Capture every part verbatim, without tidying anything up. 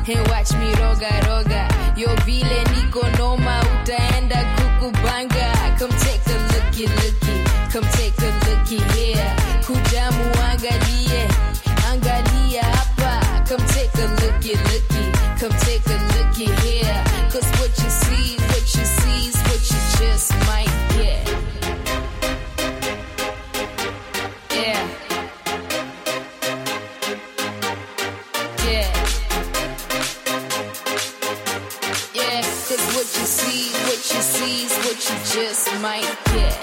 Hey, watch me roga roga. Yo vile niko noma utaenda kukubanga. Come take a looky looky. Come take a looky here. Kuja muangalie. Angalia hapa. Come take a looky looky. Come take a looky here. Cause what you see, what you see is what you just might get. Yeah. Yeah. Yeah, cause what you see, what you see is what you just might get.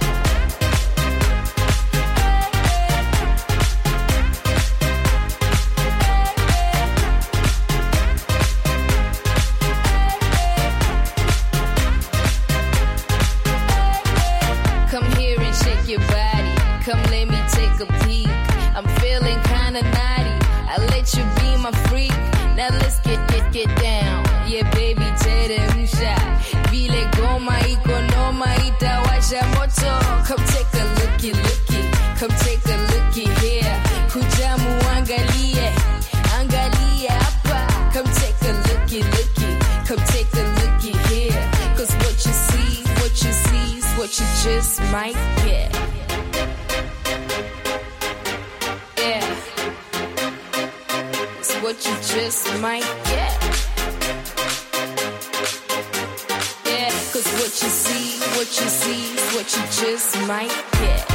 Come here and shake your body. Come let me take a peek. I'm feeling kinda naughty. I'll let you be my freak. Now let's get, get, get down. Yeah, baby, teremsha. Vile goma iko noma itawasha moto. Come take a looky, looky. Come take a looky here. Kuja muangalie. Angalia hapa. Come take a looky, looky. Come take a looky here. Cause what you see, what you see is what you just might get. Yeah. It's what you just might get. Yeah, cause what you see, what you see is what you just might get.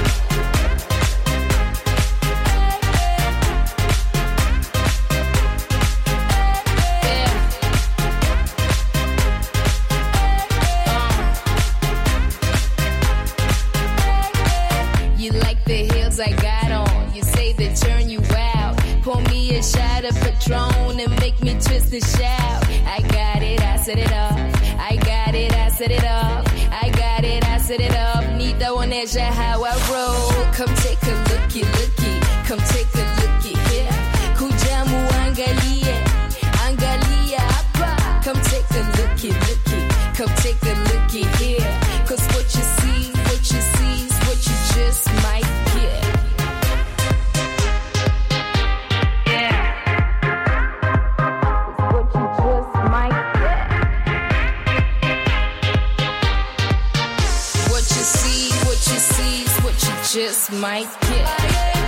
I got on, you say they turn you out. Pour me a shot of Patron and make me twist and shout. I got it, I set it up. I got it, I set it up. I got it, I set it up. Need the one edge how I roll. Come take a looky, looky. Come take a looky here. Kuja muangalie. Angalia hapa. Come take a looky, looky. Come take a looky here. Cause what you see, what you see is what you just might get. Just might get.